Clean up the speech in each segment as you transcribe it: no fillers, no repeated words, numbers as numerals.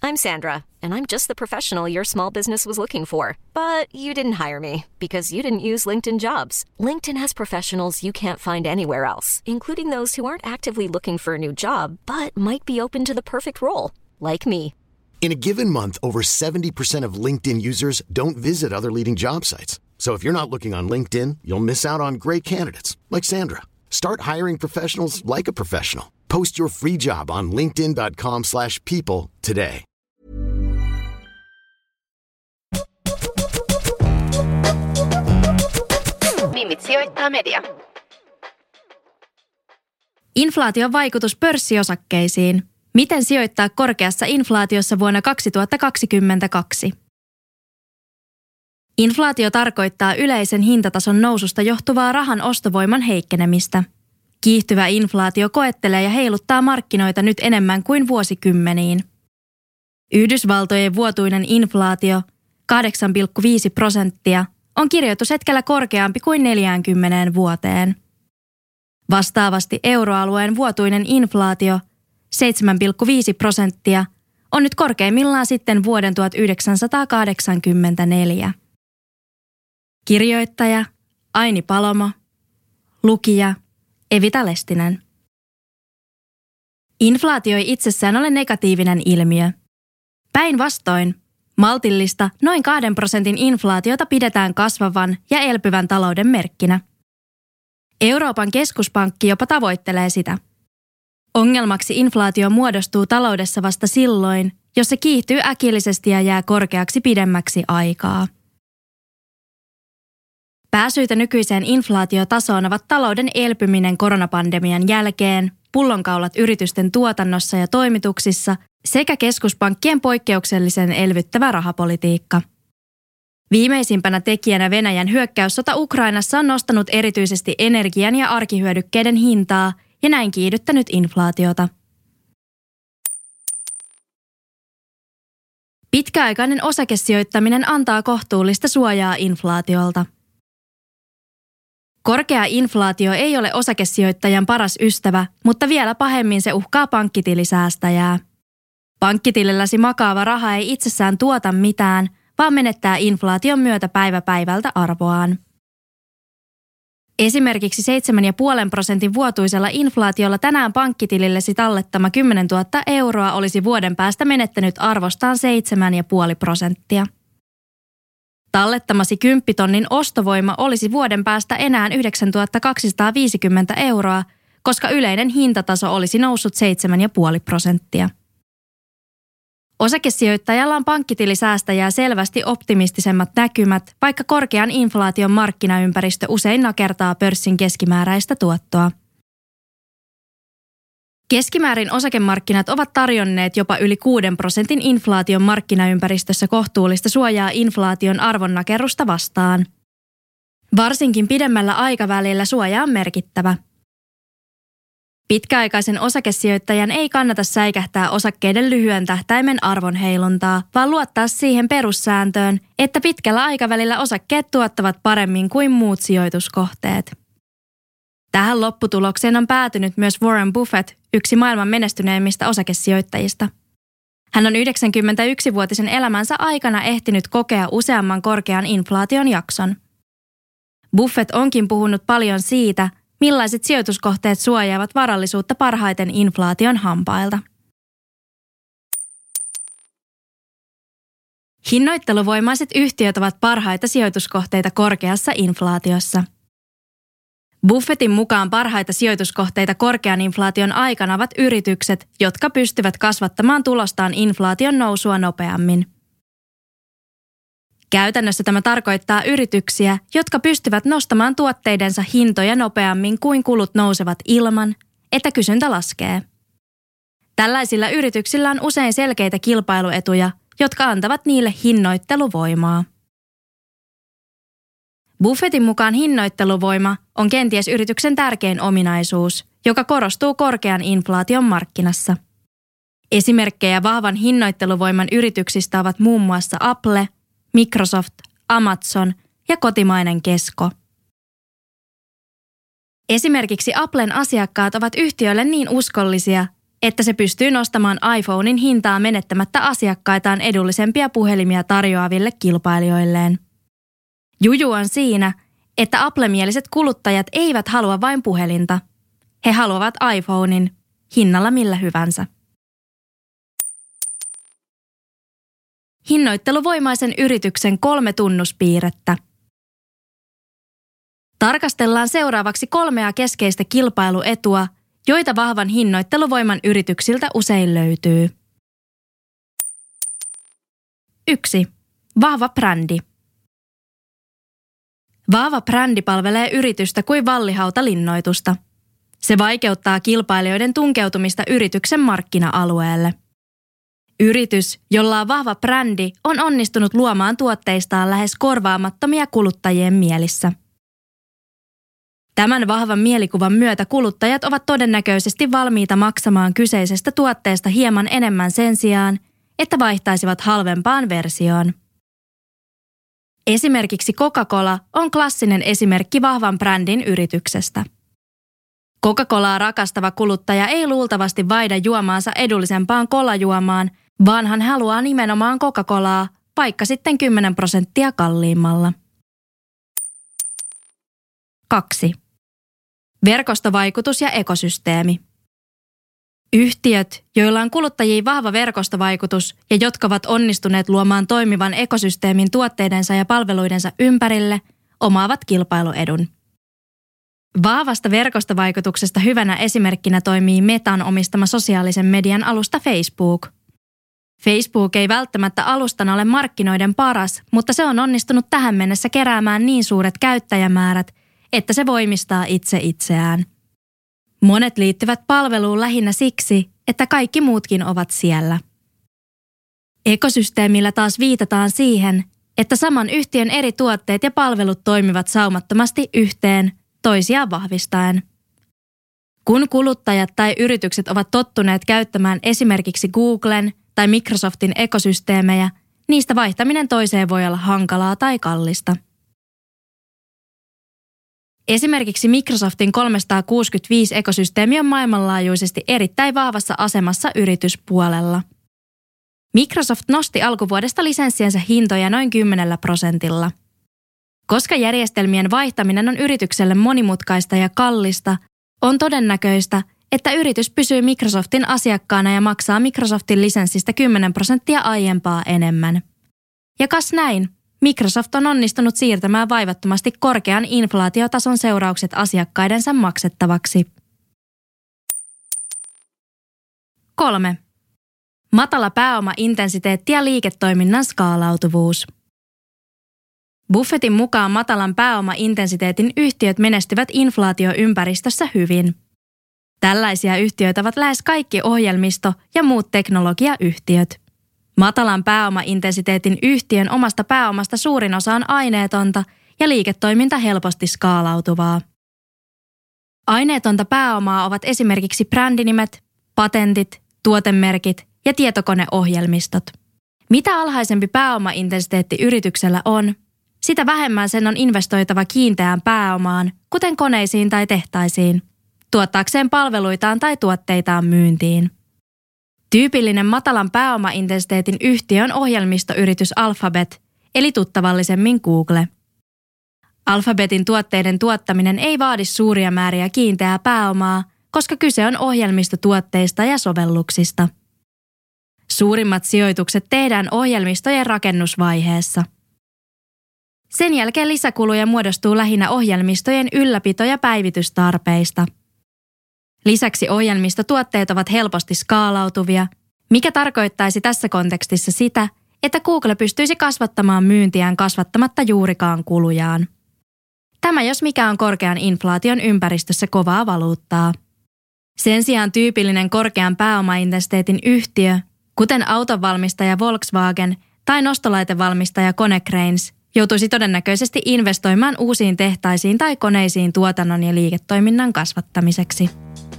I'm Sandra, and I'm just the professional your small business was looking for. But you didn't hire me because you didn't use LinkedIn Jobs. LinkedIn has professionals you can't find anywhere else, including those who aren't actively looking for a new job, but might be open to the perfect role, like me. In a given month, over 70% of LinkedIn users don't visit other leading job sites. So if you're not looking on LinkedIn, you'll miss out on great candidates like Sandra. Start hiring professionals like a professional. Post your free job on linkedin.com/people today. Mimit sijoittaa media. Inflaation vaikutus pörssiosakkeisiin. Miten sijoittaa korkeassa inflaatiossa vuonna 2022? Inflaatio tarkoittaa yleisen hintatason noususta johtuvaa rahan ostovoiman heikkenemistä. Kiihtyvä inflaatio koettelee ja heiluttaa markkinoita nyt enemmän kuin vuosikymmeniin. Yhdysvaltojen vuotuinen inflaatio, 8,5%, on kirjoitushetkellä korkeampi kuin 40 vuoteen. Vastaavasti euroalueen vuotuinen inflaatio, 7,5%, on nyt korkeimmillaan sitten vuoden 1984. Kirjoittaja Aini Palomo, lukija Evita Lestinen. Inflaatio ei itsessään ole negatiivinen ilmiö. Päinvastoin, maltillista noin 2% inflaatiota pidetään kasvavan ja elpyvän talouden merkkinä. Euroopan keskuspankki jopa tavoittelee sitä. Ongelmaksi inflaatio muodostuu taloudessa vasta silloin, jos se kiihtyy äkillisesti ja jää korkeaksi pidemmäksi aikaa. Pääsyitä nykyiseen inflaatiotasoon ovat talouden elpyminen koronapandemian jälkeen, pullonkaulat yritysten tuotannossa ja toimituksissa sekä keskuspankkien poikkeuksellisen elvyttävä rahapolitiikka. Viimeisimpänä tekijänä Venäjän hyökkäyssota Ukrainassa on nostanut erityisesti energian ja arkihyödykkeiden hintaa ja näin kiihdyttänyt inflaatiota. Pitkäaikainen osakesijoittaminen antaa kohtuullista suojaa inflaatiolta. Korkea inflaatio ei ole osakesijoittajan paras ystävä, mutta vielä pahemmin se uhkaa pankkitilisäästäjää. Pankkitililläsi makaava raha ei itsessään tuota mitään, vaan menettää inflaation myötä päivä päivältä arvoaan. Esimerkiksi 7,5% vuotuisella inflaatiolla tänään pankkitilillesi tallettama 10 000 euroa olisi vuoden päästä menettänyt arvostaan 7,5%. Tallettamasi 10 000 ostovoima olisi vuoden päästä enää 9 250 euroa, koska yleinen hintataso olisi noussut 7,5%. Osakesijoittajalla on pankkitilisäästäjää selvästi optimistisemmat näkymät, vaikka korkean inflaation markkinaympäristö usein nakertaa pörssin keskimääräistä tuottoa. Keskimäärin osakemarkkinat ovat tarjonneet jopa yli 6% inflaation markkinaympäristössä kohtuullista suojaa inflaation arvonnakerrusta vastaan. Varsinkin pidemmällä aikavälillä suoja on merkittävä. Pitkäaikaisen osakesijoittajan ei kannata säikähtää osakkeiden lyhyen tähtäimen arvon heiluntaa, vaan luottaa siihen perussääntöön, että pitkällä aikavälillä osakkeet tuottavat paremmin kuin muut sijoituskohteet. Tähän lopputulokseen on päätynyt myös Warren Buffett, yksi maailman menestyneimmistä osakesijoittajista. Hän on 91-vuotisen elämänsä aikana ehtinyt kokea useamman korkean inflaation jakson. Buffett onkin puhunut paljon siitä, millaiset sijoituskohteet suojaavat varallisuutta parhaiten inflaation hampailta. Hinnoitteluvoimaiset yhtiöt ovat parhaita sijoituskohteita korkeassa inflaatiossa. Buffettin mukaan parhaita sijoituskohteita korkean inflaation aikana ovat yritykset, jotka pystyvät kasvattamaan tulostaan inflaation nousua nopeammin. Käytännössä tämä tarkoittaa yrityksiä, jotka pystyvät nostamaan tuotteidensa hintoja nopeammin kuin kulut nousevat ilman, että kysyntä laskee. Tällaisilla yrityksillä on usein selkeitä kilpailuetuja, jotka antavat niille hinnoitteluvoimaa. Buffettin mukaan hinnoitteluvoima on kenties yrityksen tärkein ominaisuus, joka korostuu korkean inflaation markkinassa. Esimerkkejä vahvan hinnoitteluvoiman yrityksistä ovat muun muassa Apple, Microsoft, Amazon ja kotimainen Kesko. Esimerkiksi Applen asiakkaat ovat yhtiölle niin uskollisia, että se pystyy nostamaan iPhonein hintaa menettämättä asiakkaitaan edullisempia puhelimia tarjoaville kilpailijoilleen. Juju on siinä, että Apple-mieliset kuluttajat eivät halua vain puhelinta. He haluavat iPhonein, hinnalla millä hyvänsä. Hinnoitteluvoimaisen yrityksen 3 tunnuspiirrettä. Tarkastellaan seuraavaksi 3 keskeistä kilpailuetua, joita vahvan hinnoitteluvoiman yrityksiltä usein löytyy. 1. Vahva brändi. Vahva brändi palvelee yritystä kuin vallihauta-linnoitusta. Se vaikeuttaa kilpailijoiden tunkeutumista yrityksen markkina-alueelle. Yritys, jolla on vahva brändi, on onnistunut luomaan tuotteistaan lähes korvaamattomia kuluttajien mielissä. Tämän vahvan mielikuvan myötä kuluttajat ovat todennäköisesti valmiita maksamaan kyseisestä tuotteesta hieman enemmän sen sijaan, että vaihtaisivat halvempaan versioon. Esimerkiksi Coca-Cola on klassinen esimerkki vahvan brändin yrityksestä. Coca-Colaa rakastava kuluttaja ei luultavasti vaihda juomaansa edullisempaan kolajuomaan, vaan hän haluaa nimenomaan Coca-Colaa, vaikka sitten 10% kalliimmalla. 2. Verkostovaikutus ja ekosysteemi. Yhtiöt, joilla on kuluttajiin vahva verkostovaikutus ja jotka ovat onnistuneet luomaan toimivan ekosysteemin tuotteidensa ja palveluidensa ympärille, omaavat kilpailuedun. Vahvasta verkostovaikutuksesta hyvänä esimerkkinä toimii Metan omistama sosiaalisen median alusta Facebook. Facebook ei välttämättä alustana ole markkinoiden paras, mutta se on onnistunut tähän mennessä keräämään niin suuret käyttäjämäärät, että se voimistaa itse itseään. Monet liittyvät palveluun lähinnä siksi, että kaikki muutkin ovat siellä. Ekosysteemillä taas viitataan siihen, että saman yhtiön eri tuotteet ja palvelut toimivat saumattomasti yhteen, toisiaan vahvistaen. Kun kuluttajat tai yritykset ovat tottuneet käyttämään esimerkiksi Googlen tai Microsoftin ekosysteemejä, niistä vaihtaminen toiseen voi olla hankalaa tai kallista. Esimerkiksi Microsoftin 365-ekosysteemi on maailmanlaajuisesti erittäin vahvassa asemassa yrityspuolella. Microsoft nosti alkuvuodesta lisenssiensä hintoja noin 10%. Koska järjestelmien vaihtaminen on yritykselle monimutkaista ja kallista, on todennäköistä, että yritys pysyy Microsoftin asiakkaana ja maksaa Microsoftin lisenssistä 10% aiempaa enemmän. Ja kas näin, Microsoft on onnistunut siirtämään vaivattomasti korkean inflaatiotason seuraukset asiakkaidensa maksettavaksi. 3. Matala pääomaintensiteetti ja liiketoiminnan skaalautuvuus. Buffettin mukaan matalan pääomaintensiteetin yhtiöt menestyvät inflaatioympäristössä hyvin. Tällaisia yhtiöitä ovat lähes kaikki ohjelmisto- ja muut teknologiayhtiöt. Matalan pääomaintensiteetin yhtiön omasta pääomasta suurin osa on aineetonta ja liiketoiminta helposti skaalautuvaa. Aineetonta pääomaa ovat esimerkiksi brändinimet, patentit, tuotemerkit ja tietokoneohjelmistot. Mitä alhaisempi pääomaintensiteetti yrityksellä on, sitä vähemmän sen on investoitava kiinteään pääomaan, kuten koneisiin tai tehtaisiin, tuottaakseen palveluitaan tai tuotteitaan myyntiin. Tyypillinen matalan pääomaintensiteetin yhtiö on ohjelmistoyritys Alphabet, eli tuttavallisemmin Google. Alphabetin tuotteiden tuottaminen ei vaadi suuria määriä kiinteää pääomaa, koska kyse on ohjelmistotuotteista ja sovelluksista. Suurimmat sijoitukset tehdään ohjelmistojen rakennusvaiheessa. Sen jälkeen lisäkuluja muodostuu lähinnä ohjelmistojen ylläpito- ja päivitystarpeista. Lisäksi ohjelmistotuotteet ovat helposti skaalautuvia, mikä tarkoittaisi tässä kontekstissa sitä, että Google pystyisi kasvattamaan myyntiään kasvattamatta juurikaan kulujaan. Tämä jos mikä on korkean inflaation ympäristössä kovaa valuuttaa. Sen sijaan tyypillinen korkean pääomaintensiteetin yhtiö, kuten autonvalmistaja Volkswagen tai nostolaitevalmistaja Konecranes, joutuisi todennäköisesti investoimaan uusiin tehtaisiin tai koneisiin tuotannon ja liiketoiminnan kasvattamiseksi.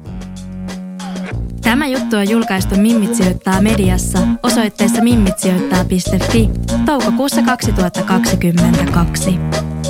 Tämä juttu on julkaistu Mimmit sijoittaa mediassa osoitteessa mimmitsijoittaa.fi toukokuussa 2022.